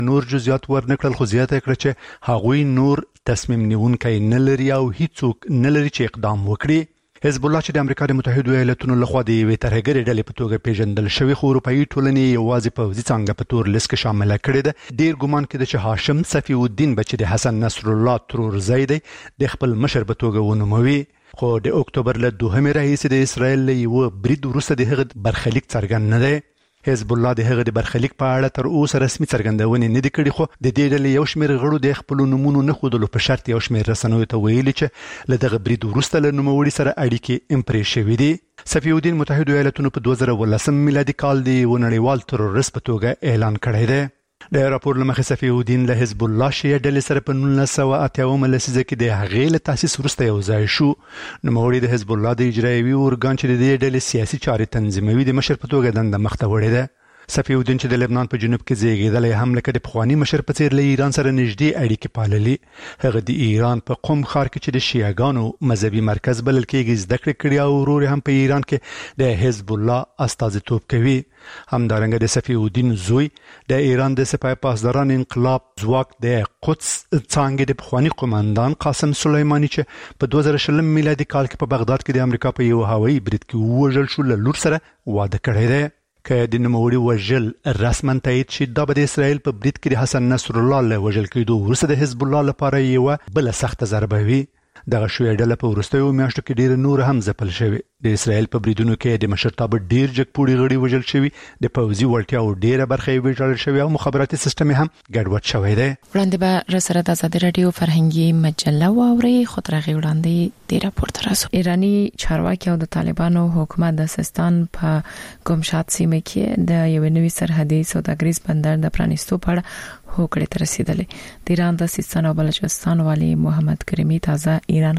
نور جزئیات ورنکړل، خو زیاته کړه چې هغوی نور تصمیم نیونکی نه لري او هیڅوک نه لري چې اقدام وکړي. حزب الله چې د امریکا د متحده ایالاتونو لخوا د یوې ترهګرې ډلې په توګه پیژندل شوی، خو اروپایي ټولنې یوازې پوځي څانګه په تور لیست کې شامله کړې ده. ډیر ګمان کېده چې هاشم صفي الدین به چې د حسن نصر الله ترورزی دی د خپل مشر په توګه ونوموي، خو د اکتوبر له 2 راهیسې د اسرائیل له یو برید وروسته د هغه برخلیک څرګند نه دی. حزب الله د هغه د برخلیک په اړه تر اوسه رسمي څرګندونې نه دي کړې، خو د دې ډلې یو شمېر غړو د خپل نومونو نه ښودلو په شرط یو شمېر رسنیو ته ویلي چې له دغه برید وروسته له نوموړي سره اړیکې امپرې شوي دي. صفي الدین متحده ایالاتونو په 2018 میلادي کال د نړیوال تروریست په توګه اعلان کړی دی. د راپور له مخې صفي الدین له حزب الله شیعه ډلې سره په 1980 لسیزه کې د هغې له تاسیس وروسته یو ځای شو. نوموړي د حزب الله د اجرایوي ارګان چې د دې ډلې سیاسي چارې تنظیموي د مشر په توګه دنده مخته وړې ده. صفي الدین چې د لبنان په جنوب کې زیږیدلی هم لکه د پخواني مشر په څیر له ایران سره نږدې اړیکې پاللي. هغه د ایران په قم ښار کې چې د شیعهګانو مذهبي مرکز بلل کېږي زده کړې کړي او ورور هم په ایران کې د حزب الله استازیتوب کوي. همدارنګه د صفي الدین زوی د ایران د سپاه پاسداران انقلاب ځواک د قدس څانګې د پخواني قوماندان قاسم سلیمانی چې په 2020 میلادي کال کې په بغداد کې د امریکا په یو هوایي برید کې ووژل شو، له لور سره واده کړی دی. که د نوموړي وژل رسما تایید شي، دا به د اسرائیل په برید کې د حسن نصر الله له وژل کېدو وروسته د حزب الله لپاره یوه بله سخته ضربه وي. دغه شویه ډله په وروستیو میاشتو کې ډېره نور هم ځپل شوې. د اسرائیل په بریدونو کې د مشرتابه ډېر جګپوړي غړي وژل شوي، د پوځي وړتیاوو ډېره برخه یې ویجاړل شوې او مخابراتي سیستم هم ګډوډ شوی دی. وړاندې به راسره د ازادي راډیو فرهنګي مجله واورئ، خو تر هغې وړاندې د راپور ته راسو. ایراني چارواکي او د طالبانو حکومت د سیستان په ګمشات سیمه کې د یوې نوې سرحدي سوداګریز بندر د پرانیستو په اړه هوکړې ته رسیدلې. د ایران د سیستان او بلوچستان والي محمد کریمي تازه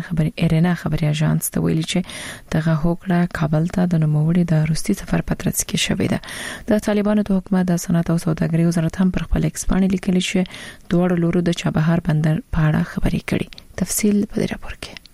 ایرنا خبري اژانس ته ویلي چې دغه هوکړه کابل ته د نوموړي د روسي سفر په ترڅ کې شوې ده. د طالبانو د حکومت د صنعت او سوداګرۍ وزارت هم پر خپل ایکس باندې لیکلي چې دوه لورو د چابهار بندر په اړه خبري کړي. تفصیل په دې راپور کې.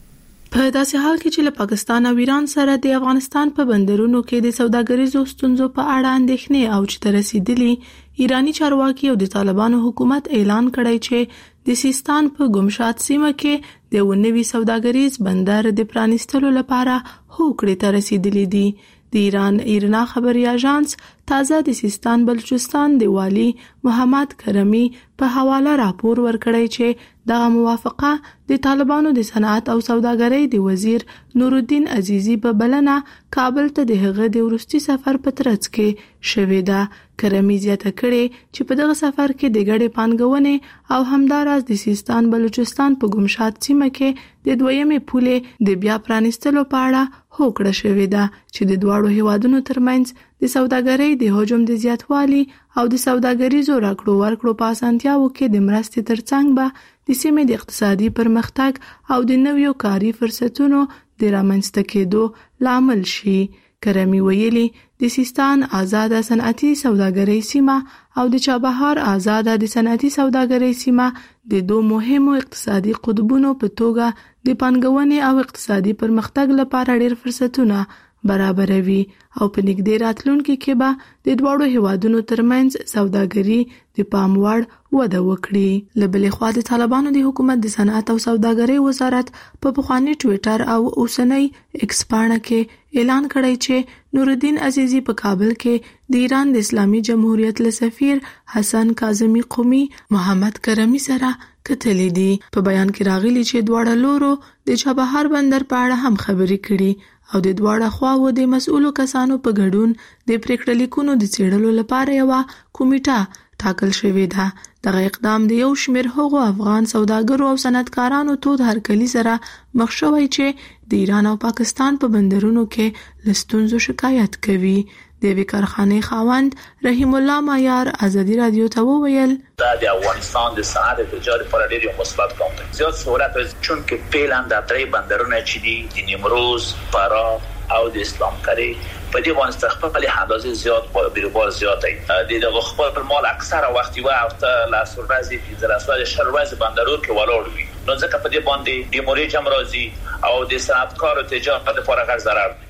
په داسې حال کې چې له پاکستان او ایران سره د افغانستان په بندرونو کې د سوداګریزو ستونزو په اړه اندېښنې او چې رسیدلي، ایرانی چارواکي او د طالبانو حکومت اعلان کړی چې د سیستان په ګمشات سیمه کې د ونوي سوداګریز بندر د پرانیستلو لپاره هوکړې ته رسیدلي دي. د ایران ایرنا خبري اژانس تازه د سیستان بلوچستان د والی محمد کرمی په حواله راپور ورکړی چې دغه موافقه د طالبانو د صنعت او سوداګرۍ د وزیر نورالدین عزیزی په بلنه کابل ته د هغه د ورستي سفر په ترڅ کې شوې ده. کرمی زیاته کړي چې په دغه سفر کې د ګډې پانګونې او همداراز د سیستان بلوچستان په ګمشات سیمه کې د دویمې پولې د بیا پرانیستلو په اړه هوکړه شوې ده چې د دواړو هیوادونو ترمنځ د سوداګرۍ د حجم د زیاتوالي او د سوداګریزو راکړو ورکړو په اسانتیاوو کې د مرستې ترڅنګ به د سیمې د اقتصادي پرمختګ او د نویو کاري فرصتونو د رامنځته کېدو لامل شي. کرمی ویلي د سیستان آزاده صنعتي سوداګرۍ سیمه او د چابهار آزاده د صنعتي سوداګرۍ سیمه د دوه مهمو اقتصادي قطبونو په توګه د پانګونې او اقتصادي پرمختګ لپاره ډېر فرصتونه برابروي او په نږدې راتلونکي کې به د دوړو هیوادونو ترمنځ سوداګري د پام وړ وده وکړي. له بلې خوا د طالبانو د حکومت د صنعت او سوداګرۍ وزارت په پخوانی ټویټر او اوسنۍ ایکس پاڼه کې اعلان کړی چې نورالدین عزیزی په کابل کې د ایران د اسلامي جمهوریت له سفیر حسن کاظمی قومي محمد کرمی سره کتلې دي. په بیان کې راغلي چې دواړه لورو د چابهار بندر په اړه هم خبرې کړي او د دواړه خواو د مسؤلو کسانو په ګډون د پریکړه لیکونو د څېړلو لپاره یو کمیټه ټاکل شوې ده. دغه اقدام د یو شمېر هغو افغان سوداګرو او صنعتکارانو تود هرکلي سره مخ شوی چې د ایران او پاکستان په بندرونو کې له ستونزو شکایت کوي. د یوې کارخانې خاوند رحیم الله مایار ازادي رادیو ته وویل دا د افغانستان د صنعت تجارت پر ډېر مثبت ګام دی. زیات سہولت چون کې فعلا د درې بندرونه چې دي د نیمروز، فراه او د اسلام کری په دې باندې خپل اندازې زیات بیروبار زیات دی. دغه خپل مال اکثره وختي وخت لا سورازي د رسول شروز بندرو کې ولاړ وي. نو ځکه په دې باندې د موري جمرازي او د صنعتکارو تجارت لپاره غیر ضرر.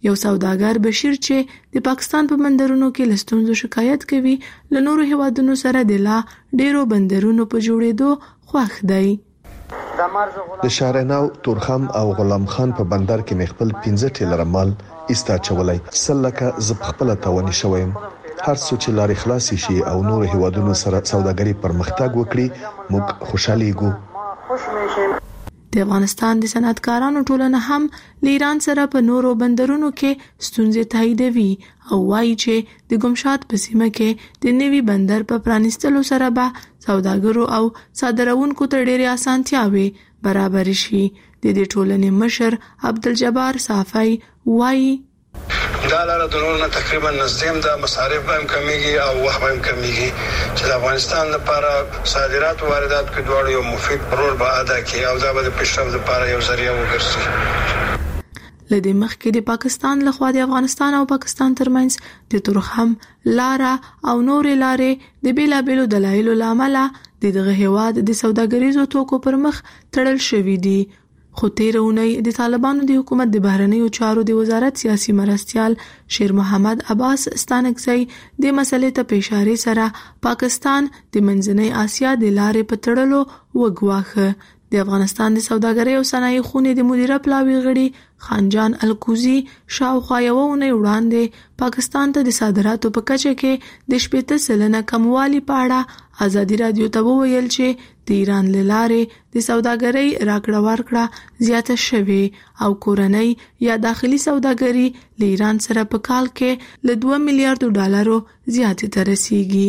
یو سوداګر بشیر چې د پاکستان په بندرونو کې لستونزو شکایت کوي له نورو هیوادونو سره د لا ډیرو بندرونو په جوړېدو خوښ دی. د شارناو تورخم او غلام خان په بندر کې مخبل 15 ټیلر مال ایستا چولای سلکه ز خپل توانی شویم. هر څو چې لارې خلاص شي او نور هیوادونو سره سوداګري پرمختګ وکړي موږ خوشاله یو. د افغانستان د صنعتکارانو ټولنه هم له ایران سره په نورو بندرونو کې ستونزې تاییدوي او وایي چې د ګمشات په سیمه کې د نوي بندر په پرانیستلو سره به سوداګرو او صادروونکو ته ډېرې اسانتیاوې برابر شي. د دې ټولنې مشر عبدالجبار صافی وایي دا لاره د نورو تقریبا نزدیم د مصارف هم کمیږي او وخت هم کمیږي چې د افغانستان لپاره صادرات او واردات کې دواړو یو مفید رول به ادا کړي او دا به د پیشرفت لپاره یو ذریعہ وګرځي. لدې مخکې د پاکستان لخوا د افغانستان او پاکستان ترمنځ د تورخم لاره او نورې لارې د بیلابیلو دلایلو لامل د دغه هیواد د سوداګریزو توکو پر مخ تړل شوې دي. خو تیر اونۍ د طالبانو د حکومت د بهرنیو چارو د وزارت سیاسي مرستيال شیر محمد عباس ستانکزی د مسلې ته په اشاره سره پاکستان د منځنۍ اسیا د لارې په تړلو وګواخه. د افغانستان د سوداګرۍ او صنایع خونې د مدیره پلاوی غړي خانجان الکوزی شاوخوا یو اونۍ وړاندې پاکستان ته د صادراتو په کچه کې د 80% کموالي په اړه ازادي رادیو ته وویل چې د ایران لارې د سوداګرۍ راکړه ورکړه زیاته شوې او کورنۍ یا داخلي سوداګري له ایران سره په کال کې له 2 میلیارډ ډالرو زیاتې ته رسیږي.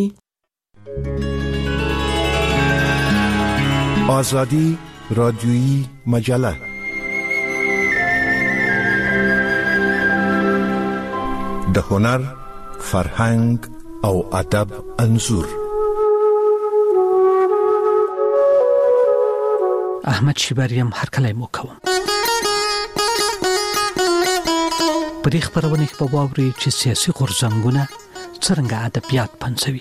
آزادی رادیویی مجله د هنر، فرهنګ او ادب انځور. احمد شیبریم هر کله مو کوم. په دې خبرونه کې په واوري چې سیاسي غورځنګونه څنګه ادبیات پنځوي.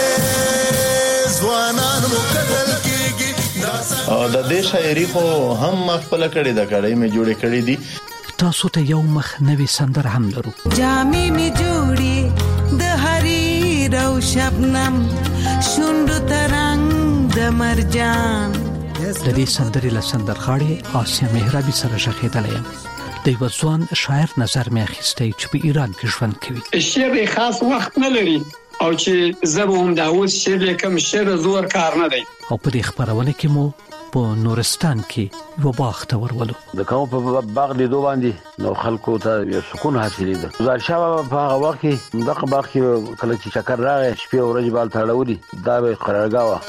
او د دې شاعري خو هم خپل کړي د کړي مې جوړې کړي دي. تاسو ته یو مخ نوې سندره هم لرو. جامې می جوړي د حریر او شبنم شوندو ترنګ د مرجان. د دې سندرې له سندرغاړي آسیا مهرابي سره شخېدلې یم. د یو ځوان شاعر نظر مې اخیستی چې په ایران کې ژوند کوي. شعر خاص وخت نه لري او چې زبو هم دا اوس شعر لیکم شعر زور کار نه دی. او په دې خبرونه کې مو په نورستان کې یو باغ ته ورولو. د کوم په باغ لیدو باندې نو خلکو ته یو سکون حاصلېده. ځل شابه په هغه وخت کې دغه باغ کې کله چې چکر راغی شپې او ورځې بال تړولې دا به قرارګاه وه.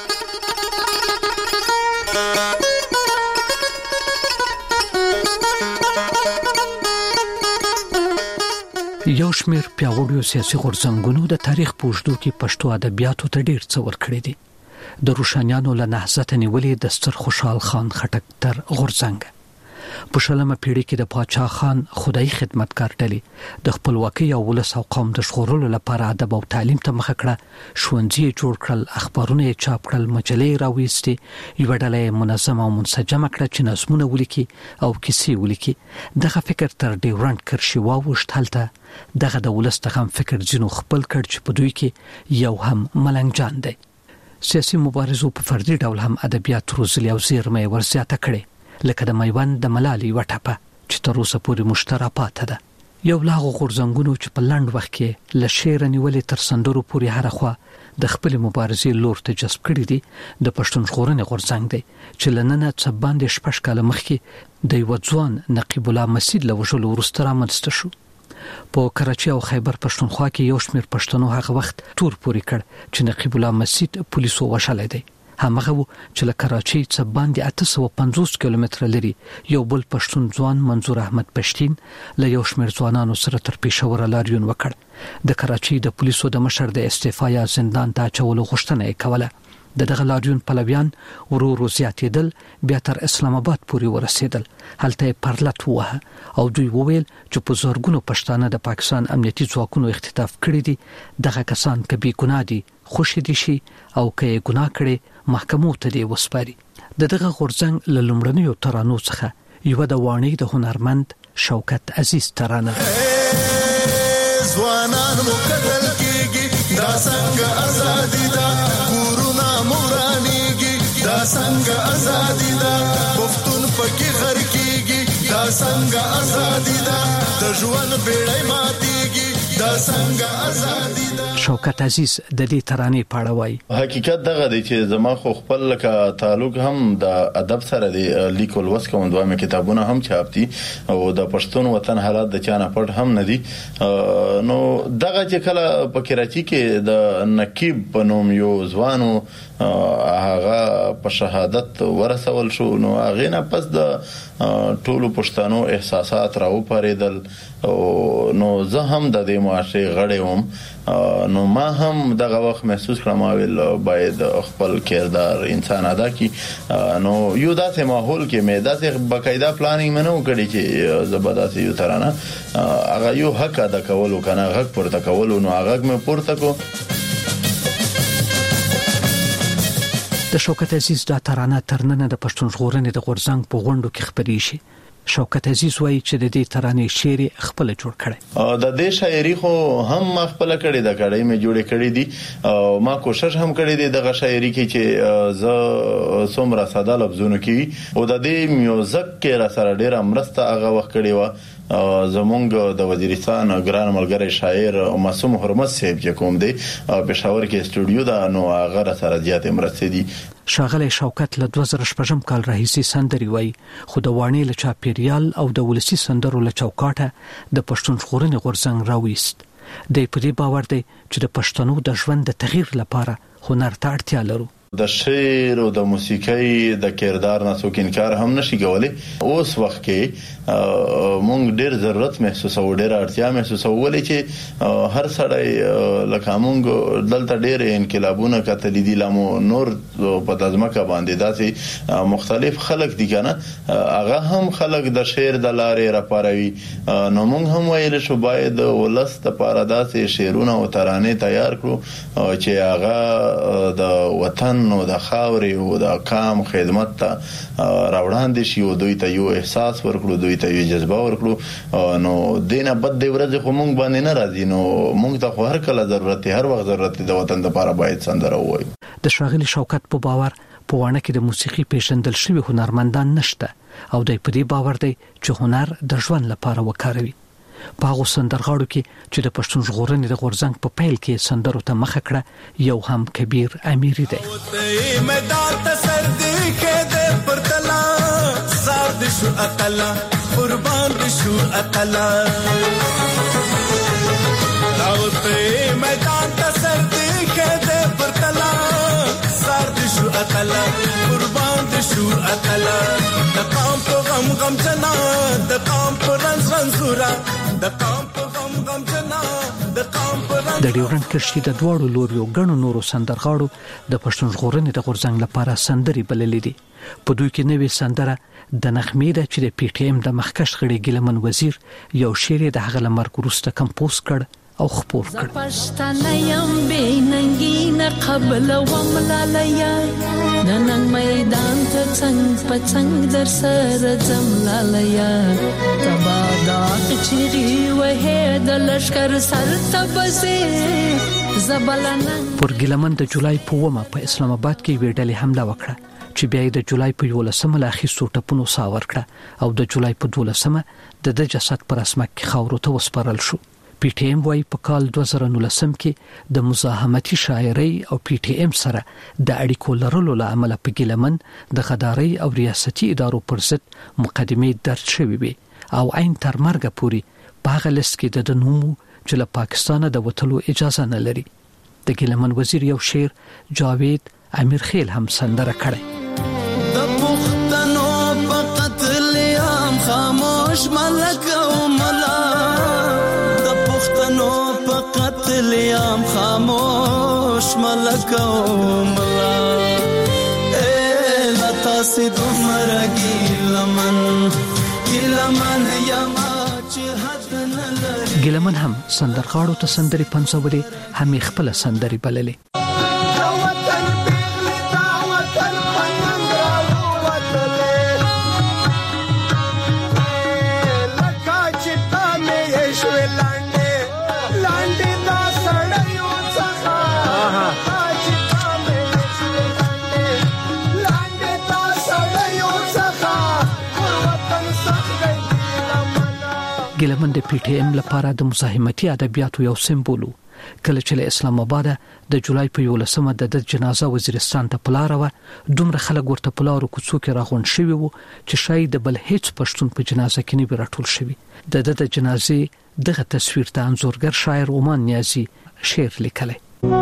یو شمېر پیاوړو سیاسي غورځنګونو د تاریخ په اوږدو کې پښتو ادبیاتو ته ډېر څه ورکړي دي. د روشانیانو له نهضت نیولې د ستر خوشحال خان خټک تر غورځنګ په شلمه پیړۍ کې د پاچا خان خدای خدمتګار ډلې د خپلواکۍ او ولس او قوم د ژغورلو لپاره ادب او تعلیم ته مخه کړه. ښوونځي جوړ کړل، اخبارونه چاپ کړل، مجلې راوېستې، یو ډله منظم او منسجمه کړه چې نظمونه ولیکي او کیسې ولیکي. دغه فکر تر ډیورنډ کرښې واوښت. هلته دغه د ولس څخه فکر ځینو خپل کړ چې په دوی کې یو هم ملنګ جان دی. سیاسي مبارزو په فردي ډول هم ادبیات روزلي او زیرمې ورزیاته کړي، لکه د میوند د ملالۍ وټپه چې تر اوسه پورې مشترک پاتې ده. یو لاغو غورځنګونو چې په لنډ وخت کې له شعر نیولې تر سندرو پورې هر خوا د خپل مبارزې لور ته جذب کړي دي. د پښتون ژغورنې غورځنګ دی چې لننه څه باندې شپږ کاله مخکې د یو ځوان نقیب الله مسجد له وژلو وروسته رامنځته شو. په کراچۍ او خیبر پښتونخوا کې یو شمېر پښتنو هغه وخت تور پورې کړ چې نقیب الله مسجد پولیسو وشلې دی. همغه چې له کراچۍ څخه باندې 850 کیلومتره لري یو بل پښتون ځوان منظور احمد پښتين له یو شمېر ځوانانو سره تر پېښور لاریون وکړ. د کراچۍ د پولیسو د مشر د استعفا یا زندان ته اچولو غوښتنه یې کوله. دغه لاریون پلویان ورو زیاتېدل، بیا تر اسلام آباد پورې ورسېدل. هلته پرلط وه او دوی وویل چې په زورګونو پښتانه د پاکستان امنیتي ځواکونو اختطاف کړي دي. دغه کسان کبي ګناه دي، خوشي دي شي او که ګناه کړي محکمو ته دی وسپاري. دغه غورځنګ له لومړنیو ترانو څخه یو د وانی د هنرمند شوکت عزیز ترانه ځوانان مو قتل کیږي دا څنګه ازادي ده کورونه مورانيږي دا څنګه ازادي ده پښتون پکې غر کیږي دا څنګه ازادي ده د ژوند بیړۍ ماتيږي دا څنګه ازادي ده. شوکت عزیز د دې ترانې پاړه وایي حقیقت دغه دی چې زما خو خپل لکه تعلق هم د ادب سره دی، لیکل وس کوم دوه کتابونه هم چاپ دي او د پښتون وطن حالات د چانه پټ هم نه دي. نو دغه چې کله په کراچي کې د نقیب په نوم یو ځوانو هغه په شهادت ورسول شو، نو هغه نه پس د ټولو پښتنو احساسات راو پاریدل. نو زه هم د دې معاشره غړې وم، نو ما هم دغه وخت محسوس کړم او باید خپل کردار انسان ادا کی. نو یو داسې ماحول کې مې داسې باقاعده پلانینګ منو کړی چې زبردست یو ترانه هغه یو حق ادا کولو کنه حق پورته کولو، نو هغه مې پورته کو. د شوکت عزیز دا ترانه ترننه د پښتون ژغورنې د غورځنګ په غونډو کې خبرې شي. شوکت عزیز وایي چې د دې ترانې شعر خپل جوړ کړي، د دې شاعري خو هم خپل کړي د کړي مې جوړې کړي دي او ما کوشش هم کړی دی دغه شاعري کې چې ز څومره ساده لفظونه کې او د دې میوزیک کې را سره ډیر امرسته هغه وخت کړی و. زمونږ د وزیرستان ګران ملګری شاعر معصوم حرمت صاحب چې کوم دی پېښور کې استودیو دا نو هغه را سره زیات مرسته دي. شاغله شوکت له 2014 کال راهیسي سندري وای، خو د وانی له چاپیریال او د ولسی سندرو له چوکاټه د پښتون ژغورنې غورځنګ راويست. د پدې باور دی چې د پښتنو د ژوند د تغییر لپاره هنر ته اړتیا لرو. د شعر او د موسیقۍ د کردار نه څوک انکار هم نشي کولای. اوس وخت کې مونږ ډېر ضرورت محسوسو، ډېر اړتیا محسوسو ولې چې هر سړی لکه مونږ دلته ډېر انقلابونه کتلې دي لمو نور په دځمکه باندې داسې مختلف خلک دي کنه هغه هم خلک د شعر د لارې راپاروي. نو مونږ هم ویل شو باید ولست لپاره داسې شعرونه او ترانې تیار کړو چې هغه د وطن نو د خاورې او د قام خدمت ته راوړاندې شي او دوی ته یو احساس ورکړو، دوی ته یو جذبه ورکړو. نو دینه بد دی ورځ خو مونږ باندې نه راځي، نو مونږ ته خو هر کله ضرورت دی، هر وخت ضرورت دی د وطن لپاره باید سندره وایو. د شاغلی شوکت په باور په وانه کې د موسیقي پیژندل شوی هنرمندان نشته او د پدې باور دی چې هنر د ژوند لپاره وکاروي. په هغه سندرغاړو کې چې د پښتون ژغورنې د غورځنګ په پیل کې سندرو ته مخه کړه یو هم کبیر امیری دی. میدان ته سر دی کې د پرتلا زاد شو اتلا قربان شو اتلا راوته میدان ته سر دی کې د پرتلا زاد شو اتلا قربان شو اتلا د قام په غم غم جنا د قام په رنځ رنځورا د قام په غم غم جنا د قام په رنځ. د ډیورنډ کرښې د دواړو لوريو غنو نورو سندرغاړو د پښتون ژغورنې د غورځنګ لپاره سندري بللې دي. په دوی کې نوې سندره د نغمې د چې د پی ټی ایم د مخکښ غړي ګلمن وزیر یو شعر د هغه لمر ګروسته کمپوز کړ او خپور کړ. پښتنه یم بیننګي نه قبل وملالیا نن میدان ته څنګ پڅنګ در سره زملالیا تبا دا چيري وه د لشکر سر تبسه زبلنن. پر ګلمن د جولای په ومه په اسلام آباد کې ویډلې حمله وکړه چې بیا د جولای په 11مه لاخي سوټپونو ساور کړه او د جولای په 12مه د جسد پر اسمک کې خاورو ته وسپارل شو. پی ټی ایم وايي په کال 2019 کې د مزاحمتي شاعرۍ او پی ټی ایم سره د اړیکو لرلو له امله په ګلمن د غدارۍ او ریاستي ادارو پر ضد مقدمې درج شوې وي او عین تر مرګ پورې په هغه لیست کې د نومو چې له پاکستانه د وټلو اجازه نه لري. د ګلمن وزیر یو شعر جاوید امیر خیل هم سندره کړي. د پښتنو په قتل عام خاموش ملک او ملا پښتنو په قتل عام خاموش ملک او ملا لتا سید مرګی لمن یما چې حد نه لري. ګلمن هم سندرغاړو ته سندري پنځولې هم خپل سندري بللې. لکه ګیلمن د پی ټی ایم لپاره د مزاحمتي ادبیاتو یو سمبول کله چې اسلام آباد د جولای په 11مه د جنازه وزیرستان ته پلاره و دومره خلک ورته پلارو کوڅو کې راغون شوی وو چې شاید د بل هیڅ پښتون په جنازه کې نه راټول شوی د جنازې دغه تصویر ته انځورګر شاعر عمان نیازی شعر لیکلی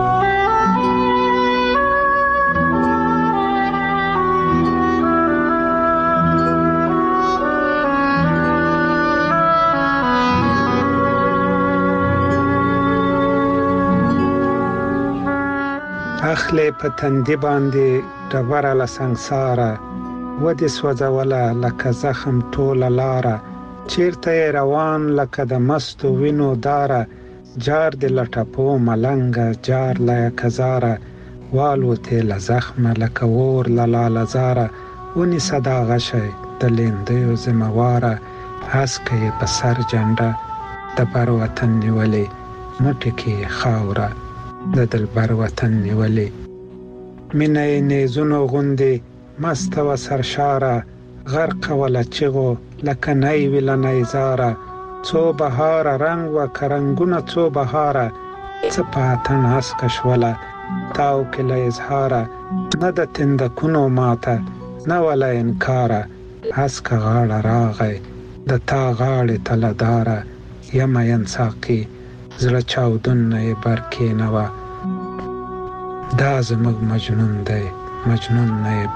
اخلی په تندې باندې ډبره له سنګساره ودې سوځوله لکه زخم ټوله لاره چیرته روان لکه د مستو وینو داره جار د لټپو ملنګ جار لکه زاره والوتې له زخمه لکه اور له لالزاره ونیسه دا غشی د لیندیو ذمواره هسکه یې په سر جنډه د بر وطن نیولې موټې کې خاوره د دلبر وطن نیولې مینه یې نیزونو غوندې مست و سرشاره غرق ولا چغو لکه نی ویله نیزاره څو بهاره رنگ و کرنگونه څو بهاره څه پاتن هسکه شوله تاو کې له اظهاره نه د تندکونو ماته نه ولا انکاره هسکه غاړه راغی د تا غاړې تلداره یمه ینساقي زړه چاودون نه یې برکېنوه دا زموږ مجنون دی مجنون نه یې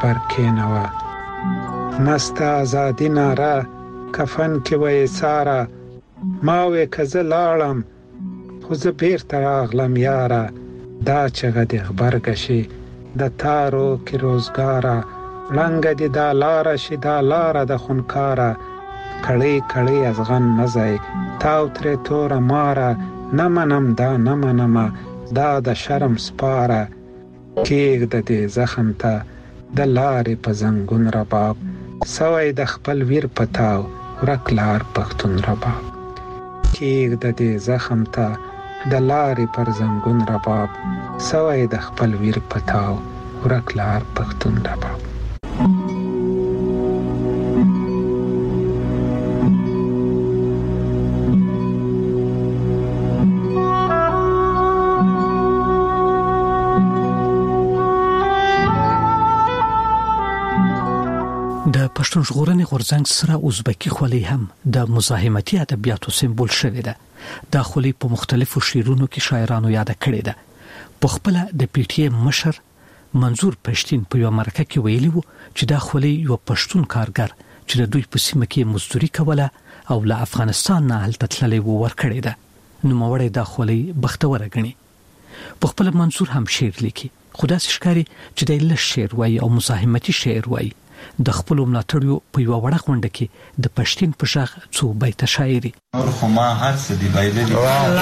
برکېنوه مست ازادي ناره کفن کې وې ساره ما وې که زه لاړم خو زه بیرته راغلم یاره دا چغه دې غبرګه شي د تارو کې روزګاره ړنګه دې دا لاره شي دا لاره د خونکاره کړۍ کړۍ ازغن مزی تاو ترې توره ماره نه منم دا نه منمه دا د شرم سپاره کېږده دې زخم ته د لارې په زنګون رباب سوی د خپل ویر په تاو ورک لار پښتون رباب کېږده دې زخم ته د لارې پر زنګون رباب سوی د خپل ویر په تاو ورک لار پښتون رباب د پښتون ژغورنې غورځنګ سره ازبکی خولي هم د مزاحمتي ادبیاتو سمبول شوی ده د خولي په مختلفو شعرونو کې شاعرانو یاد کړی ده په خپل د پی ټی ایم مشر منظور پښتين په یو مرکه کې ویلی وو چې د خولي یو پښتون کارګر چې د دوی په سیمه کې مزدوري کوله او له افغانستان نه هلته تللی وو ورکړی ده نو موړی د خولي بختوره غني په خپل منظور هم شعر لیکي خدا سشکاري چې د له شعر وای او مزاحمتي شعر وای د خپل ملاتړیو په یو وړه غونډه کې د پښتين په شاخ څو بیت شاعري نور خو ما هر څه دی بایللی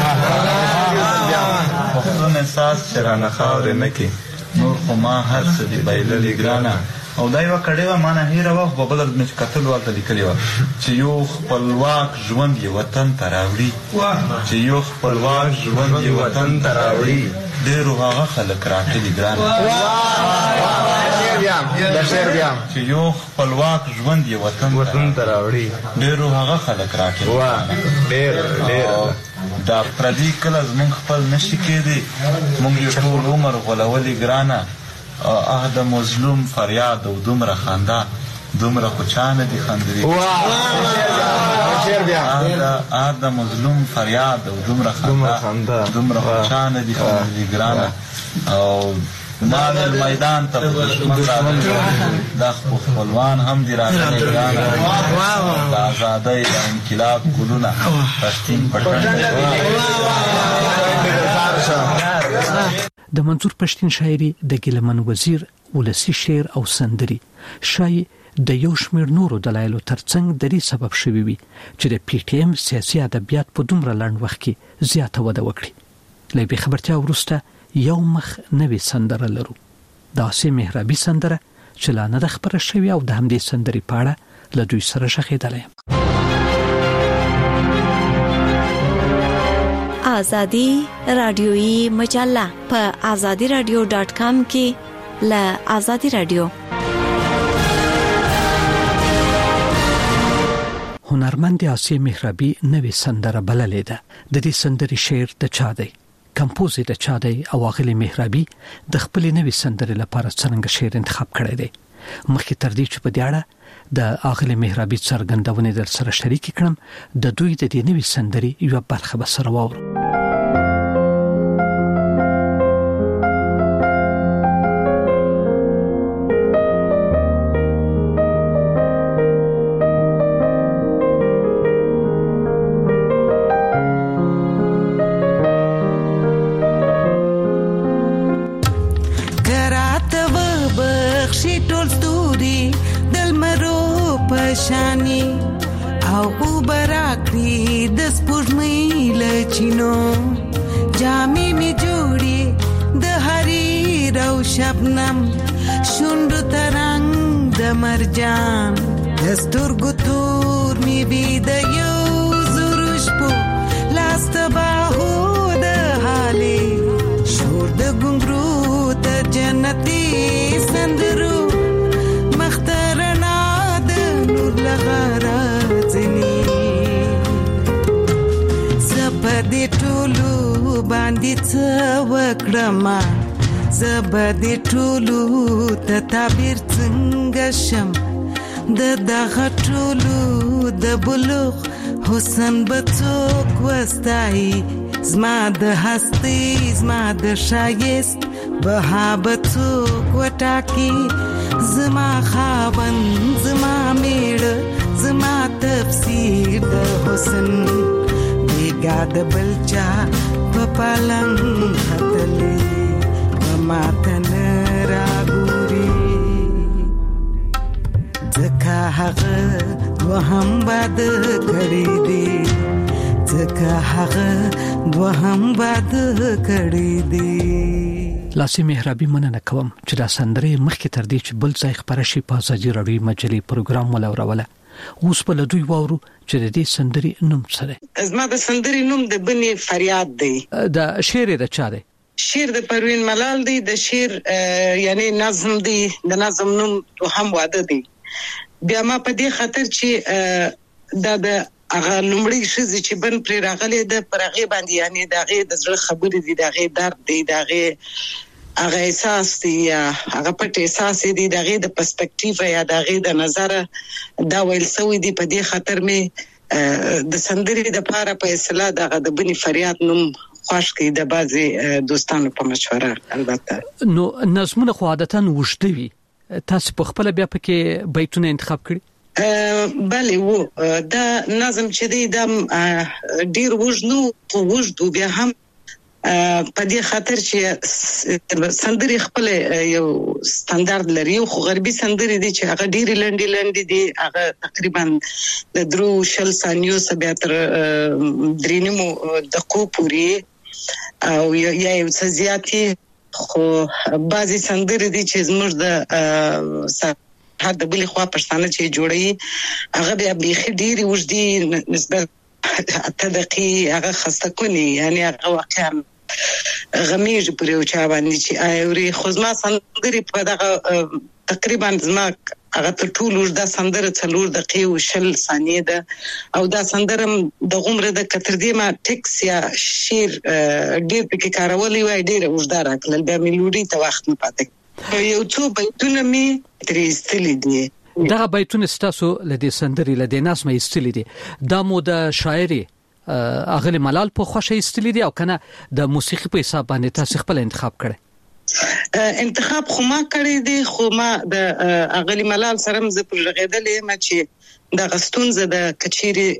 پښتون احساس چرانه خاور نه کې نور خو ما هر څه دی بایللی ګرانا او دا یو کړه و مانه هیره و په بل د قتل ورته لیکلی و چې یو خپلواک ژوند یو وطن تراوړي چې یو خپلواک ژوند یو وطن تراوړي ډیرو هغه خلک راټلی ګرانا د شعر بیا چې یو خپلواک ژوند یې وطن ته راوړي ډېرو هغه خلک راکړي ډېر دا پردي کله زموږ خپل نشي کېدی موږ یې ټول عمر غولولي ګرانه د مظلوم فریاد او دومره خندا دومره خو چا نه دي خندلي د مظلوم فریاد او دومره خندا دومره خو چا نه دي خندلي ګرانه او مال میدان ته دشمن راغلی د خپلوان هم دی راغلی ګرانه د آزادۍ د انقلاب ګلونه پښتين پټن د منظور پښتين شاعري د ګیلمن وزیر ولسی شعر او سندري شای د یو شمېر نورو دلایلو ترڅنګ د دې سبب شوی وي چې د پی ټی ایم سیاسي ادبیات په دومره لنډ وخت کې زیاته وده وکړي لې به خبرتیا ورسته یو مخ نوې سندره لرو داسې مهربي سندره چې لا نه خبره شوی او د همدې سندري پاړه له دوی سره شخېدلې آزادی رادیویی مجله په azadiradio.com کې له آزادی رادیو هنرمند آسیه محرابي نوې سندره بللې ده. د دې سندرې شعر د چا دی، کمپوز د چا دی او اغلې محرابي د خپل نوې سندرې لپاره څنګه شعر انتخاب کړی دی. مخکې تر دې چې په دې اړه د اغلې محرابي څرګندونه در سره شریک کړم، د دوی د دې نوې سندرې یو برخه به سره واورو. شانی او براکړي د سپوږمۍ لچینو جامې می جوړي د حریر او شبنم شوندو ترنګ د مرجان دستورګو تور می بي د یو زروش په لاست باهو د حالي شور د ګنګرو ته جنتي سندرو لغرازنی زبدی ټولو باندې څه وکړم، زبدی ټولو ته تعبیر څنګه شم، د دغه ټولو د بلوغ حسن بڅوک وستای، زما د هستی زما د شایست بها بڅوک وټاکی، زما خاون زما میړه زما تفسیر د حسن بیګا د بلچا په پالنګ خطلې ما تن راګوري ځکه هغه وهم باد کړی دی، ځکه هغه وهم باد کړی دی. لاسي محرابي مننه کوم چې دا سندره مخکې تر دې چې بل ځای خبره شي په ازادي راډیو مجلې پروګرام ولوروله. اوس په لدوی واورو چې د دې سندرې نوم څه دی. زما د سندرې نوم د بني فریاد دی. د شعر د چا دی؟ شعر د پروین ملال دی. د شعر یعنی نظم دی، د نظم نوم هم واده دی. بیا ما په دې خاطر چې د هغه لومړی شزي چې بن پر راغلي د پرغه باندې یعنی دغه د زړه خبرې دي، دغه درد دی، دغه هغه احساس دی، هغه پټ احساس دی، دغه د پرسپیکټیو یا دغه د نظر دا ویل سوی دی. په دې خاطر مې د سندرې د پاره په اصطلاح دغه د بني فریاد نوم خوښ کړي د بعضي دوستانو په مشوره. البته نو نظمونه خو عادتاً وشدوي، تاسو په خپل بیا پکې بیتونه انتخاب کړی؟ بله وو دا نظم چې دی دا ډیر وژنو په وژدو بیا هم په دې خاطر چې سندري خپل یو ستاندارد لري، خو غربي سندري دي چې هغه ډیر لنډي دي، هغه تقریبا د 3 ثانیو بیا تر 3 دقیقو پورې او یا یو څه زیاتې، خو بعضي سندري دي چې زموږ د هر د بلې خوا پښتانه چې جوړي هغه بیا بيخي ډيري وژدي نسبت تدقي هغه خسته کونی، یعنی هغه واقعا غمیج پر یو چا باندې چې اوري. خو زما سندري په دغه تقریبا زما هغه ټول د سندره 4 دقیقې او 20 ثانیې ده، او دا سندره د غمره د کتردي ما ټیکس یا شیر ډیر پکې کارولې وای، ډیر وژدار کړل بیا ملودي ته وخت نه پاتې. یو څو بیتونه می ترې استلې دي. دا بیتونه ستاسو لدې سندري لدې نظم استلې دي، دا مو د شاعري اغلی ملال په خوښه استلې دي او کنه د موسیقي په حساب باندې تاسو خپل انتخاب کړی؟ انتخاب خو ما کړی دی، خو ما د اغلی ملال سره مزه پر لغیدلې ما چې د غستونزه د کچيري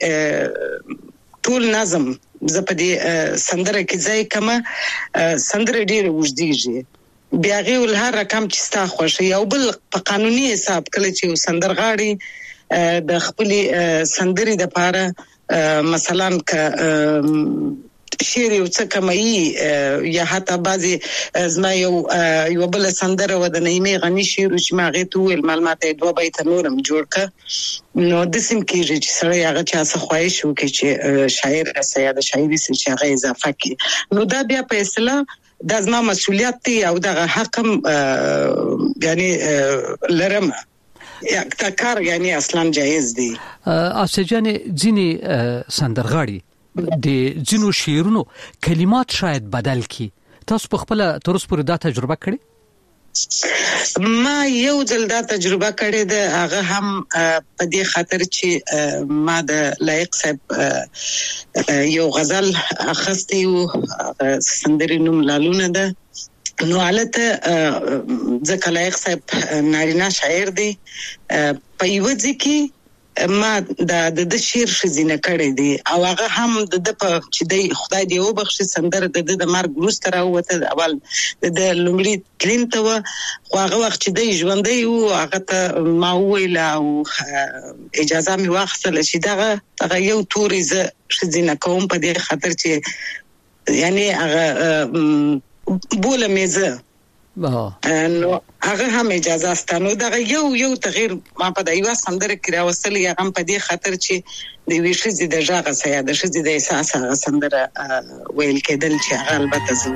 ټول نظم زپدي سندره کې ځای کما سندره ډیر وژديږي، بیا غوړ هر رقم چې ستا خوښي او بل په قانوني حساب کله چې سندرغاړي د خپل سندري د پاره مثلا ک شعر یو څه کمایي یا حتی بعضي زما یو بل سندره و د نیمه غني شعر چې ما غي تو معلومات 2 بیت نورم جوړ ک نو د سیم کې چې سره هغه چا څه خوښ شو کې چې شاعر سیاده شاعري چې هغه اضافه کی نو دا بیا په اصطلاح د زما مسؤلیت دی او دغه حق یعنی لرم. احتکار یعنی اصلا جایز دی. اسجان ځینی سندرغاړي د ځینو شعرونو کلمات شاید بدل کی. تاسو په خپل ترس پورې دا تجربه کړې؟ ما یو ځل دا تجربه کړې ده، هغه هم په دې خاطر چې ما د لایق صاحب یو غزل اخستې و، سندرې نوم لالونه ده. نو حالته ځکه لایق صاحب نارینه شاعر دی، په یو ځکه ما د شعر خزینه کړې دي او هغه هم د چې د خدای دی او بخښي سندره د مرګ وروسته راوته. اول د لومړي کلیم ته خو هغه وخت چې د ژوندۍ او هغه ته ما ویل او اجازه مې واخیستله چې دغه یو توري ز خزینه کوم په دې خاطر چې یعنی هغه بوله میزه نو هغه هم اجازه ستانو. دا یو تغییر ما په دایو سندره کې راوستل هغه په دې خاطر چې د ویشي د ژغه سیا د شې د احساس هغه سندره ویل کېدل چې هغه البته زه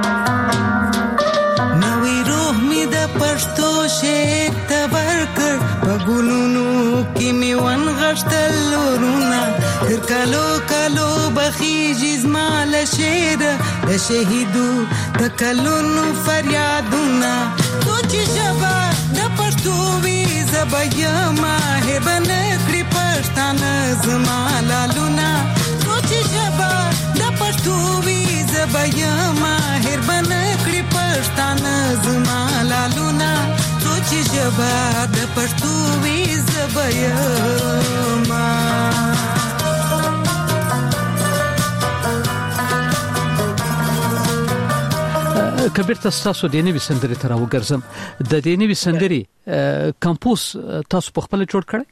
نوې روح می د پښتو شعر تبرکر په ګلونو کې می ون غشتل ورونه تر کالو بخیږي زمال شعر د شهیدو تکلونو فریادونه سوچ شبا د پښتو وی زبیا ماه بنکړي پښتانه زمالالونه سوچ شبا د پښتو وی زبیا ماه بنکړي پښتانه زمالالونه سوچ شبا د پښتو وی زبیا ما کبیر تاسو د نوې سندرې تر وګرځم. د دې نوې سندرې کمپوز تاسو په خپل جوړ کړی؟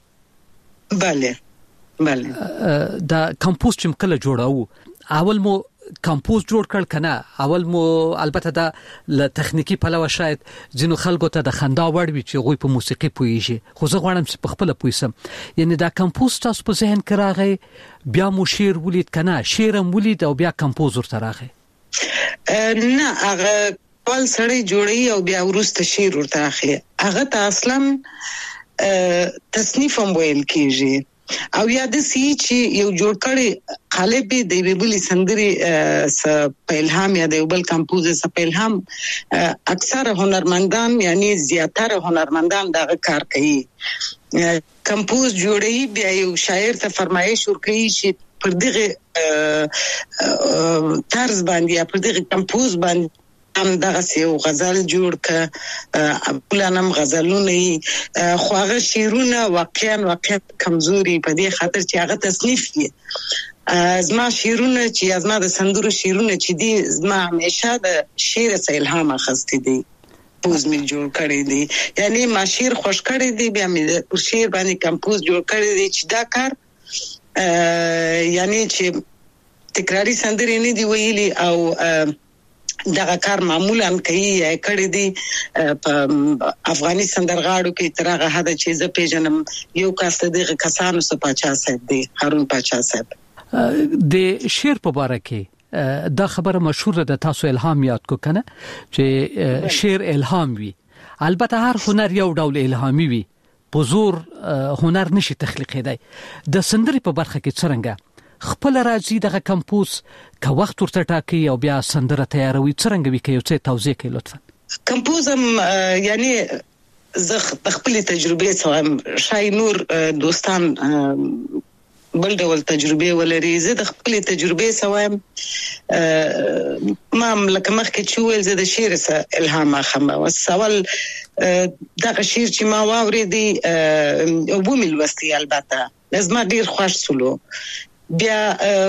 بله دا کمپوز چې کله جوړاو اول مو کمپوز جوړ کړ کنه؟ اول مو البته دا ل تخنیکی پلوه شاید ځینو خلکو ته د خندا وړ وي چې غوي په موسیقي پويږي، خو زه غواړم چې په خپل پويسم. یعنی دا کمپوز تاسو په ذهن کې راغی، بیا مو شعر ولید کنه؟ شعرم ولید او بیا کمپوز ورته راغی؟ نه هغه ول سړی جوړي او بیا ورسته شعر ورته راغی. هغه ته اصلا تصنیف هم ویل کیږي او یاد سي چې یو جوړ کړي غالب دی ویبلی سندري په الهام یا د بل کمپوزر په الهام اکثر هنرمندان یعنی زیاتره هنرمندان دا کار کوي. کمپوز جوړي بیا یو شاعر ته فرمایش ورکړي چې پر دغه طرز باندې یا پر دغه کمپوز باندې هم دغه یو غزل جوړ ک بلانم غزلونه خو هغه شعرونه واقعا کمزوري په دې خاطر چې هغه تصنیف دي. زما شعرونه چې زما د سندرو شعرونه چې دي زما همیشه د شعر څخه الهام اخیستی دي، کمپوز می جوړ کړی دي. یعنی ما شعر خوش کړی دي بیا می پر شعر باندې کمپوز جوړ کړی دي چې دا کار یعنی چې تکراری سندرې نه دی ویلي او دغه کار معمولا کوي کړی دی په افغاني سندرغاړو کې ترغه هدا چې زه پیژنم یو کس دغه کسانو څخه پاچا صاحب دی، هارون پاچا صاحب. د شعر په اړه کې دا خبره مشهور ده، تاسو الهام یاد کو کنه چې شعر الهام وي. البته هر هنر یو ډول الهامي وي، بزور هنر نشي تخلیقېدای. د سندري په برخه کې څنګه خپل راځي دغه کمپوز که وخت ورته ټاکي او بیا سندره تیاروي څنګه وی کوي؟ څه توضیح کوي لطفا؟ کمپوز یعنی زه خپل تجربه سوام شای نور دوستان بل ډول تجربه ولري، زه د خپل تجربه سوام ما لکه مخکې چې ویل زه د شعر سره الهام اخلم او سوال دغه شعر چې ما واورېدی او بومي لوستي البته لازم ډیر خوښ سولو بیا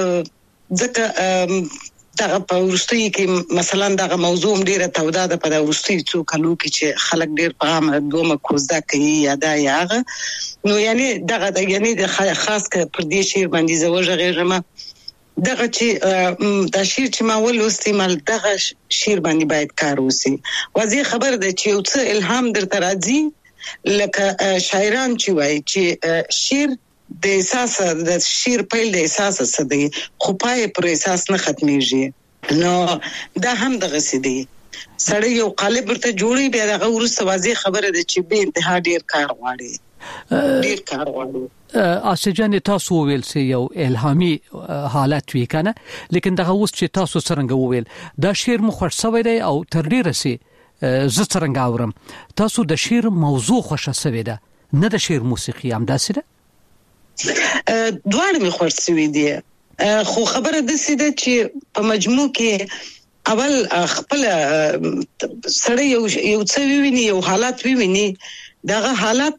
ځکه دغه په ورستي کې مثلا دغه موضوع ډیره توده ده په ورستي څو کلو کې چې خلک ډیر په عامه دومره کوزده کوي یا دا یاغه نو یعنی دغه یعنی د خاص ک پر دې شعر باندې زوجه غیرمه دغه چې د شعر چې ما ولوستي مال دغه شعر باندې باید کار وسی وځي خبر ده چې یو څه الهام درته راځي لکه شاعران چې وایي چې شعر د احساس د شعر پیل د احساس څخه دی خو پای پر احساس نه ختميږي نو دا هم دغه سدي سړی یو قالب ورته جوړي بیا دغه ورسته واضح خبره ده چې به انتها ډیر کار غواړي ډیر کار غواړي. اسجن تاسو ویل سي یو الهامي حالت وی کنه، لیکن دغه اوس چې تاسو څنګه وویل دا شعر مو خوښ شوی دی او تر ډیره سي زه څنګه اورم تاسو د شعر موضوع خوښه شوی ده، نه د شعر موسیقي هم داسې ده؟ دواړه مې خوښ شوی دي، خو خبره د سې ده چې په مجموع کې اول خپل سره یو څه ویني، یو حالت ویني، دغه حالت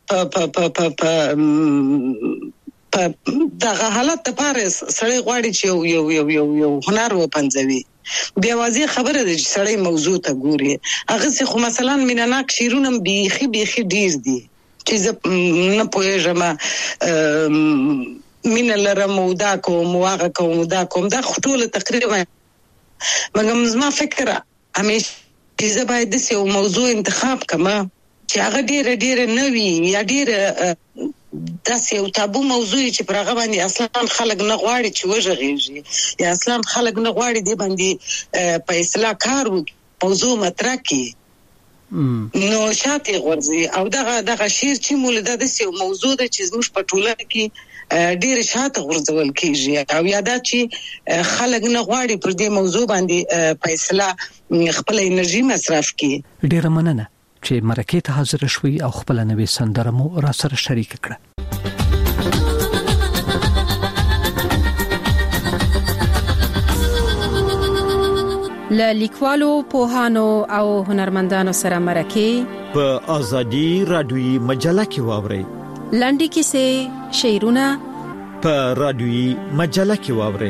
دغه حالت لپاره سړی غواړي چې یو هنر وپنځوي. بیا واضح خبره ده چې سړی موضوع ته ګوري. هغه څه خو مثلا مینناک شیرونه بیخي ډیر دي چې نه پوهېږم مینه لرم او دا کوم واغه کوم دا کوم، دا ټول تقریبا مګم زما فکر همیشه چې باید د یو موضوع انتخاب کما چې هغه ډیر نه وي یا ډیر داسې یو تابو موضوع چې پر هغه باندې اصلا خلک نه غواړي چې وژغېږي یا اصلا خلک نه غواړي دی باندې په اصلاح کار وکړي، موضوع مطرح کړي، نو شاته غورځي. او دغه شعر چې مولده د یو موضوع د چې زموږ په ټولنه کې ډیر شاته غورځول کیږي او یاده چې خلک نه غواړي پر دې موضوع باندې په اصلاح خپل انرژي مصرف کړي. ډیر مننه چې مرکه ته حاضر شوي او خپل نوې سندره مو را سره شریک کړه. له لیکوالو، پوهانو او هنرمندانو سره مرکه په ازادي رادیوي مجله کې واورئ. لنډی کیسې، شعرونه په رادیوي مجله کې واورئ.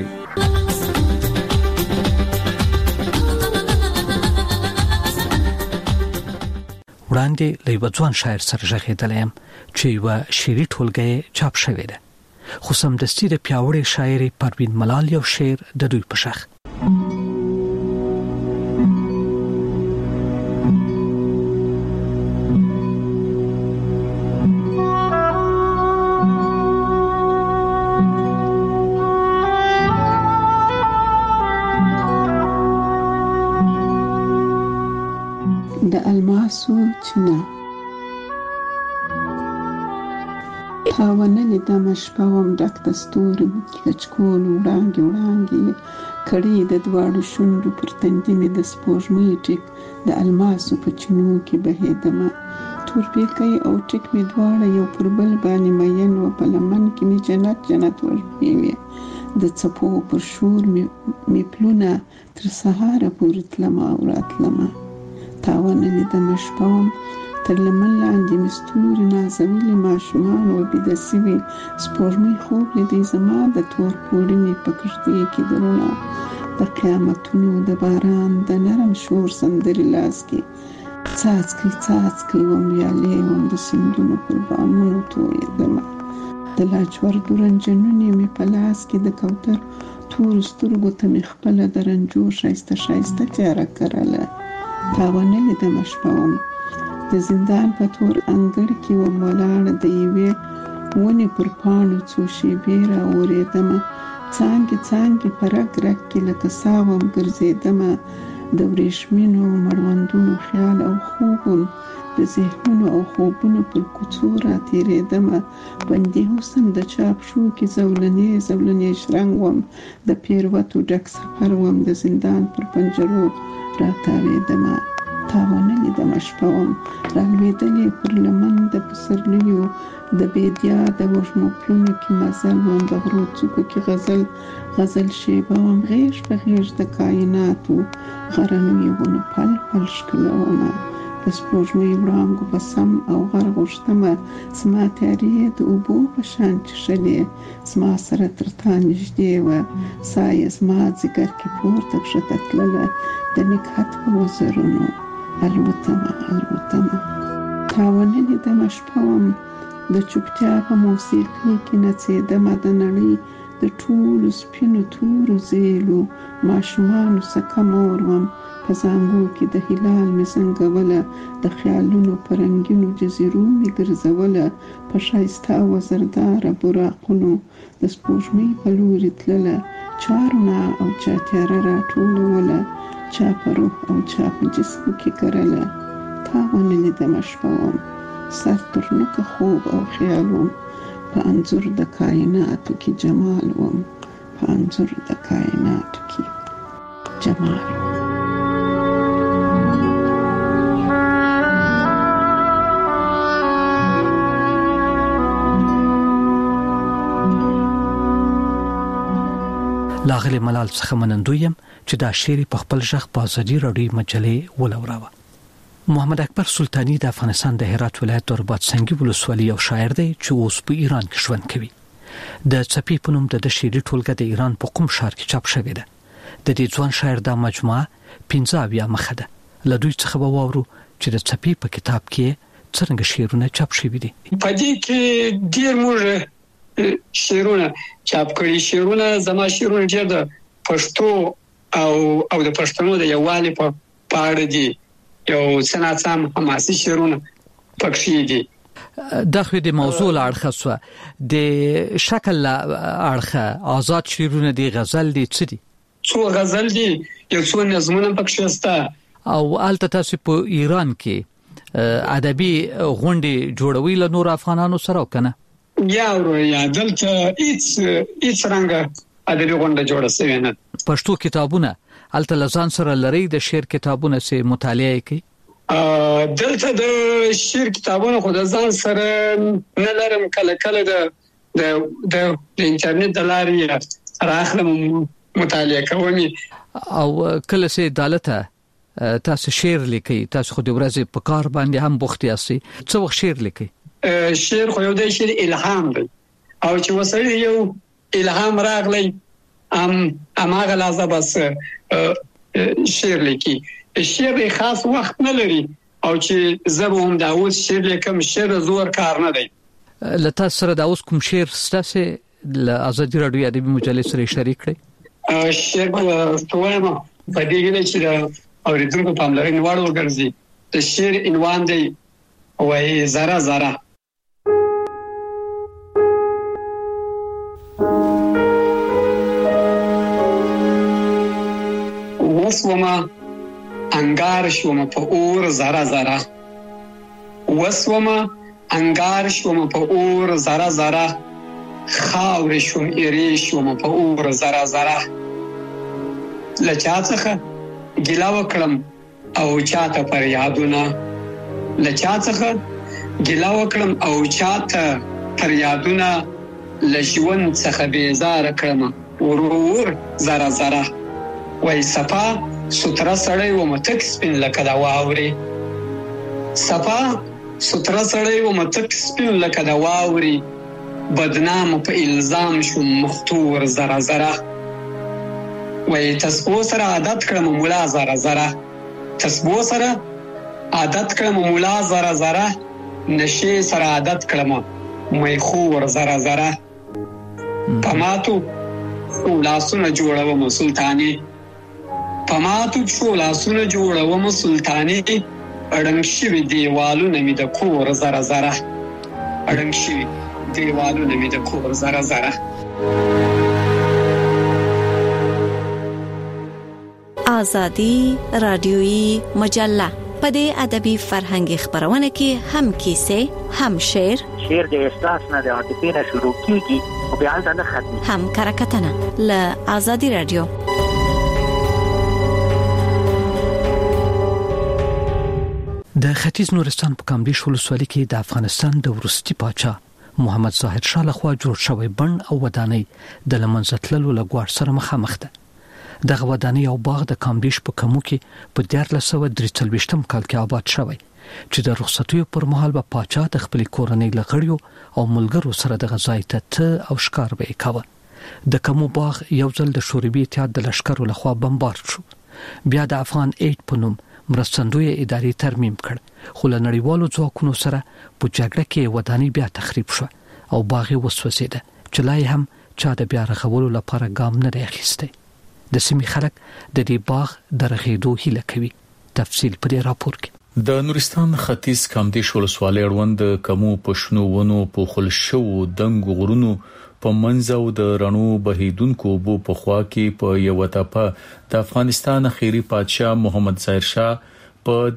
وړاندې له یو ځوان شاعر سره ژغېدلی یم چې یوه شعري ټولګه چاپ شوې ده، خو سمدستي د پیاوړې شاعرې پروین ملال یو شعر د دوی په شاخ. د الماسو چنه تاونه لیدم شپه وم ډک د ستورو لچکول وړانګې کړي د دواړو شونډو پر تندي مې د سپوږمۍ ټیک د الماسو په چینو کې بهېدمه تورپیکی او ټیک مې دواړه یو پر بل باندې مین و په لمن کې مې جنت وژبې وې د څپو پر شور مې پلونه تر سهاره پورې تلمه او راتلمه تاونه لیدم شپه وم تر لمن لاندې مې ستوري نازولي ماشومان و بیده سوي سپوږمۍ خوب لیدی زما د تور پوړنې په کښتۍ کې درونه د قیامتونو د باران د نرم شور سندرې لاس کې څاڅکي وم ویالې وم د سیندونو پر بامونو تویېدمه د لاجوردو رنجنونې مې په لاس کې د کوتر تورو سترګو ته مې خپله د رنجو ښایسته تیاره کرله تاونه لیدمه شپه وم د زندان په تور انګړ کې وم ولاړه د یوې ونې پر پاڼو څو شېبې راورېدمه څانګې په رګ کې لکه سا وم ګرځېدمه د وریښمینو مړوندونو خیال او خوبم د ذهنونو او خوبونو پر کوڅو راتېرېدمه بندي حسن د چاپ شو کې زولنې شرنګ وم د پیروتو ډک سفر وم د زندان پر پنجرو راتاوېدمه تاونه لیدمه شپه وم رالوېدلې پر لمن د پسرلیو د بیدیا د وږمو پلونو کې مزل وم د غرو څوکو کې غزل شیبه وم غیږ په غیږ د کائناتو غرنیو ونو پل ښکلومه د سپوږمۍ وړانګو په سم او غر غوښتمه زما تیارې د اوبو په شان چښلې زما سره تر تا نږدې وه ساه یې زما ځیګر کې پورته کښته تلله د نګهت په وزرونو الوتمه تاونه لیدمه شپه وم د چوپتیا په موسیقۍ کې نڅېدمه د نړۍ د ټولو سپینو تورو زیلو ماشومانو څخه مور وم په زانګو کې د هلال مې زنګوله د خیالونو په رنګینو جزیرو مې ګرځوله په ښایسته وزرداره براقونو د سپوږمۍ په لورې تلله چارونه او چا تیاره راټولوله چا په روح او چا په جسم کې کرله تاونه لیدمه شپه وم سر ترنک خوب او خیال وم، په انظر د کائناتو کې جمال وم، په انظر د کائناتو کې جمال وم. لاغلی ملال څخه منندویم چې دا شعر په خپل ژغ په ازادي راډیو مجلې ولوراوه. محمد اکبر سلطانی د افغانستان د هرات ولایت توربات سنگي ولسوالۍ یو شاعر دی چې اوس په ایران کې ژوند کوي. د څپې په نوم د شعري ټولګه د ایران په قم ښار کې چاپ شوې ده. د دې ځوان شاعر د مجموعه 15 مخه ده. له دوی څخه به واورو چې د څپې په کتاب کې څرنګه شعرونه چاپ شوي دي. په دې کې ډیر موږ شعرونه چاپ کړي. شعرونه زما شعرونه ډیر د پښتو او د پښتنو د یووالي په اړه دي. یو سناسم حماسي شعرونه پکې دي. دا خو د موضوع اړخ سو د شکل اړخ آزاد شعرونه دي، غزل دي، څه دي؟ څو غزل دي، یو څو نظمونه پکې شته. او البته تاسو په ایران کې ادبي غونډې جوړوي له نور افغانانو سره کنه؟ یا دلته هیڅ رنګه ادبي غونډه جوړه شوې نه. پښتو کتابونه البته لزان سره لري، د شعر کتابونه سه مطالعه کوي. دلته د شعر کتابونه خو د ځان سره نه لرم، کله د انټرنیټ د لارې راخلم مطالعه کوم. او کله سه عدالته تاسو شعر لیکي، تاسو خو د ورځې په کار باندې هم بوخت یاستئ، څو وخت شعر لیکي؟ شعر خو یو د شعر الهام دی، او چې وسړی یو الهام راغلی هغه لازم بس شعر لیکي. شعر خاص وخت نه لري، او چې زه هم دا اوس شعر لیکم، شعر زور کار نه دی. لته سره دا اوس کوم شعر ستاسو ل ازادي راډیو ادبي مجلې سره شریک کړئ؟ شعر وایم په دې کې چې دا اوریدونکو پاملرنه وړ وګرځي. د شعر عنوان دی وای زرا زرا. وسوما انگار شوم په اور زرا زرا، وسوما انگار شوم په اور زرا زرا، خاور شوم ایری شوم په اور زرا زرا. لچا څخه ګیلا وکړم او چاته پر یادونه، لچا څخه ګیلا وکړم او چاته پر یادونه، لژوند څخه بیزار کړم ورور زرا زرا. وای صفا سترا سړی و متک سپین لکه دا واوري، صفا سترا سړی و متک سپین لکه دا واوري، بدنام په الزام شو مختور زرا زرا. وای تسبو سره عادت کړم مولا زرا زرا، تسبو سره عادت کړم مولا زرا زرا، نشه سره عادت کړم مې خور زرا زرا. پماتو لاسونه جوړوم سلطانی، پماتو شو لاسونه جوړوم سلطانی، اړنګ شوی دیوالونه می د کور زرا زرا، اړنګ شوی دیوالونه می د کور زرا زرا. آزادی رادیویی مجله په دې ادبي فرهنګي خبرونه کې هم کیسه، هم شعر د احساس نه د عاطفې نه شروع کیږي او بیا ځنه ختمي، هم کرکټنه له آزادی رادیو. د ختیځ نورستان په کامدیش ولسوالۍ کې د افغانستان د ورستي پاچا محمد ظاهر شاه لخوا جوړ شوی بڼ او ودانۍ د لمنځه تللو له ګواښ سره مخامخ ده. دغه ودانۍ او باغ د کامدیش په کمو کې په 1443 کال کې آباد شوی، چې د رخصتیو پر مهال به پاچا د خپل کورنۍ لغړیو او ملګرو سره د غزای ته او ښکار به کاوه. د کمو باغ یو ځل د شوروي اتحاد د لشکرو لخوا بمبارد شو، بیا د افغان ایډ په نوم مرستندوی اداري ترمیم کړ، خو له نړیوالو ځواکونو سره په جګړه کې ودانۍ بیا تخریب شو او باغ وسوځید، چې لا هم چا د بیا رغولو لپاره ګام نه اخیسته. د سیمې خلک د دې باغ د رغېدو هیله کوي. تفصیل په دې راپور کې. د نورستان ختیځ کامدیش ولسوالۍ اړوند کمو پښنو ونو په خلشو دنګ غرونو په منځو د رڼو بهیدونکو بو په خوا کې په یو ټاپه د افغانستان اخیری پادشاه محمد ظاهر شاه په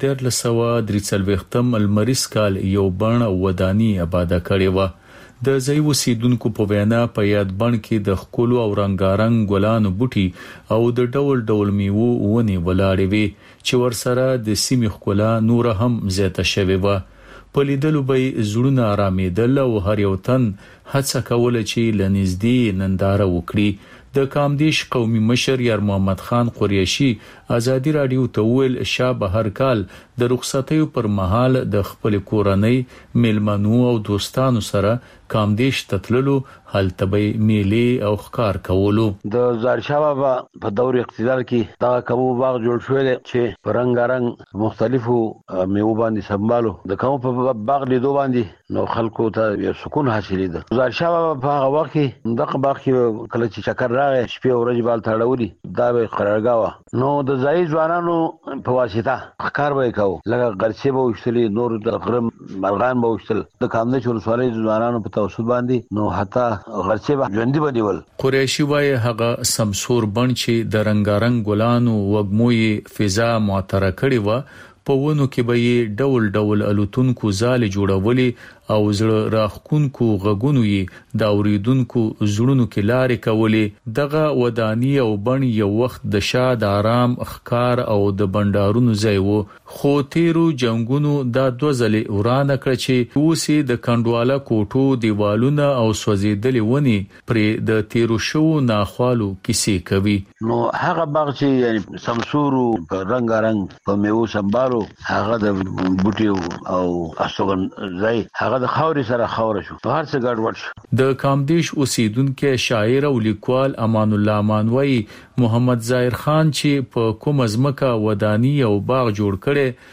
1343 المریس کال یو بڼ ودانی آباد کړي و. د ځای اوسیدونکو په وینا په یاد بڼ کې د خکولو او رنگارنګ ګلانو بوټي او د ډول ډول میوو ونې ولاړې وي چې ورسره د سیمې ښکلا نور هم زیاته شوې و. په لیدلو به زړونه آرامېدل او هر یو تن هڅه کوله چې له نږدې ننداره وکړي. د کامدیش قومي مشر یار محمد خان قریشي ازادي رادیو ته ویل شابه هر کال د رخصتیو پر مهال د خپل کورنۍ میلمنو او دوستانو سره کامدیش تتللو هلته میلې او ښکار کولو. د زارشاه بابا په دور اقتدار کې دا کومو باغ جوړ شوی چې په رنگارنګ مختلفو میوو باندې سمبالو د کوم په باغ لیدو باندې نو خلکو ته یو سکون حاصلې ده. زارشاه بابا په هغه وخت کې دغه باغ کې کله چې چکر راغی شپې او ورځې بال تړولي دا به قرارګاوه نو د ځای ځوانانو په واسطه ښکار به کوو لکه غرڅې به وشتلې نور د غرم مرغان به وشتل د کامدیش ولسوالۍ ځوانانو په توسط باندې نو حتی غرڅې به ژوندي بدیول. قریشي وایي هغه سمسور بڼ چې د رنگارنګ ګلانو وګموي فضا معطره کړي و په ونو کې به ډول ډول الوتونکو زال جوړولي او زړه راخونکو غږونو یې د اوریدونکو زړونو کې لارې کولې. دغه ودانی او بڼ یو وخت د شاد آرام ښکار او د بندارونو ځای و خو تیرو جنگونو دا دوزلې ورانه کړ چې اوسې د کندواله کوټو دیوالونه او سوځېدلې ونی پر د تیرو شو ناخوالو کیسې کوي. نو هغه باغ چې یعنی سمسورو په رنگارنګ په میوو سمبالو هغه د بوټي او اسوګن ځای هغه د خاورې سره خاور شو هر څه ګډوډ شو. د کامدیش اوسیدونکو شاعر او لیکوال امان الله مانوي محمد ظاهر خان چې په کوم ازمکه ودانی او باغ جوړ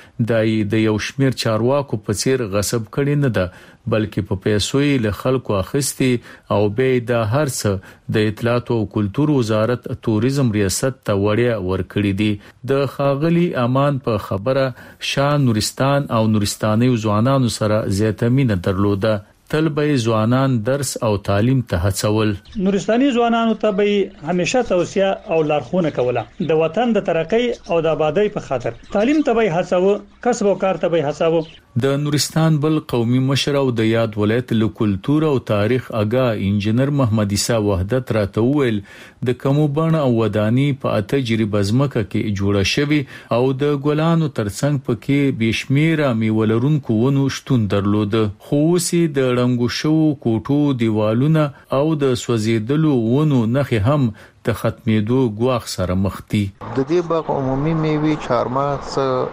کړي د یو شمیر چارواکو په څیر غصب کړي نه ده بلکې په پیسو یې له خلکو اخیستي او به د هر څه د اطلاعات او کلتور وزارت توریزم ریاست ته وړیا ورکړي دي. د خاغلی امان په خبره شاه نورستان او نورستاني ځوانانو سره زیاته مینه درلوده. تل به ځوانان درس او تعلیم ته هڅول. نورستاني ځوانانو ته به همیشه توصيه او لارښوونه کوله د وطن د ترقۍ او د آبادی په خاطر. تعلیم ته به هڅاو کسب او کار ته به هڅاو. د نورستان بل قومي مشر او د یاد ولایت له کلتور او تاریخ اگا انجنیر محمد عیسی وحدت راته ویل د کومو بڼ او ودانی په تجربه ځمکه کې جوړه شوی او د ګلانو ترڅنګ پکې بشمیره میولرونکو ونو شتون درلود خو سي د رنگو شو کوټو دیوالونه او د سوځیدلو ونو نخي هم د ختمېدو ګواخ سره مخ دي. د دې باغ عمومي میوي چارمغز،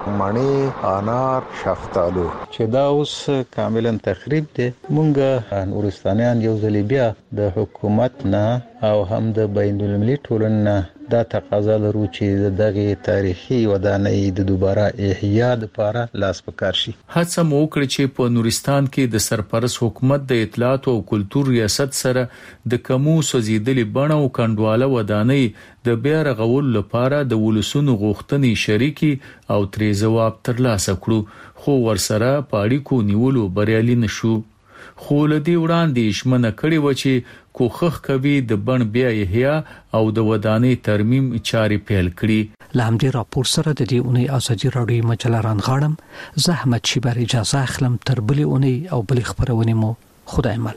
مڼې، انار، شفتالو چې دا اوس کاملا تخریب دي. مونږ نورستانیان یو ځل بیا د حکومت نه او هم د بین المللي ټولنې نه دا تقاضا لرو چې دغه تاریخي ودانۍ د دوباره احیا لپاره لاس پکار شي. هڅه مو وکړه چې په نورستان کې د سرپرست حکومت د اطلاعات او کلتور ریاست سره د کومو سوځیدلې بڼ او کندواله ودانۍ د بیا رغول لپاره د ولسونو غوښتنې شریکي او ترې جواب ترلاسه کړو خو ورسره پاړیکو نیولو بریالي نشو. خو لدی وړاندې شمنه کړي و چې کوخخ کوي د بڼ بیا احیا او د ودانۍ ترمیم چارې پیل کړي. لامدی راپور سره د دې اونۍ ازادي راډیو مجله رانغاړم زحمت شي بر اجازه اخلم تر بلې اونۍ او بلې خبرونه مو خدای مل.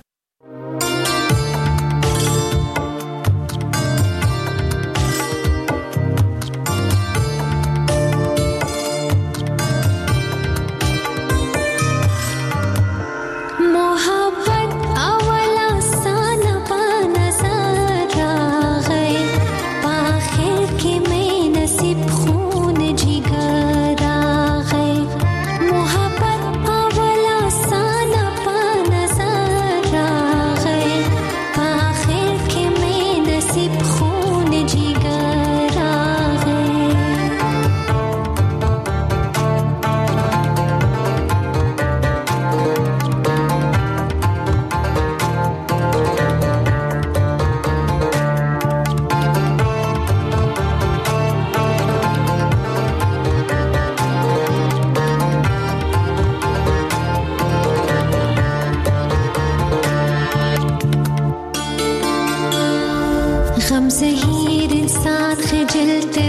غم زهیر انسان خجل